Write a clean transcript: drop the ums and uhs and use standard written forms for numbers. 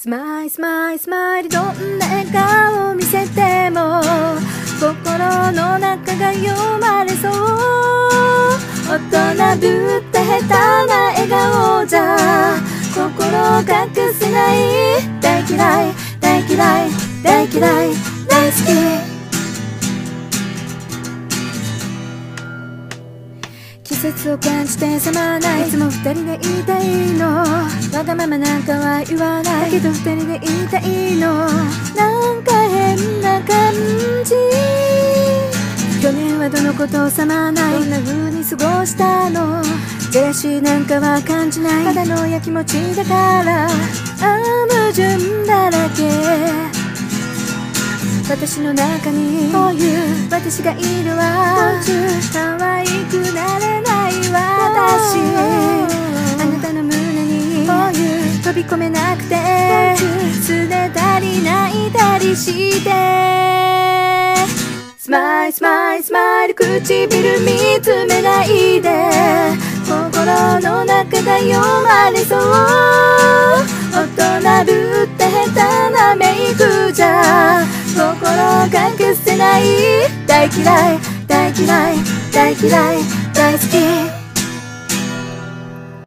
スマイルスマイルスマイル、どんな笑顔を見せても心の中が読まれそう。大人ぶって下手な笑顔じゃ心を隠せない。大嫌い大嫌い大嫌い大好き。季節を感じてさまない。いつも二人でいたいの。わがままなんかは言わない。だけど二人でいたいの。なんか変な感じ。去年はどのことをさまない。どんな風に過ごしたの。ジェラシーなんかは感じない。ただのやきもちだから矛盾だらけ。私の中にこういう私がいるわ。可愛くなれない私。あなたの胸にこういう飛び込めなくて拗ねたり泣いたりして。スマイルスマイルスマイル、唇見つめないで。心の中が読まれそう。大人ぶって下手なメイクじゃ心を隠せない。大嫌い大嫌い大嫌い大好き。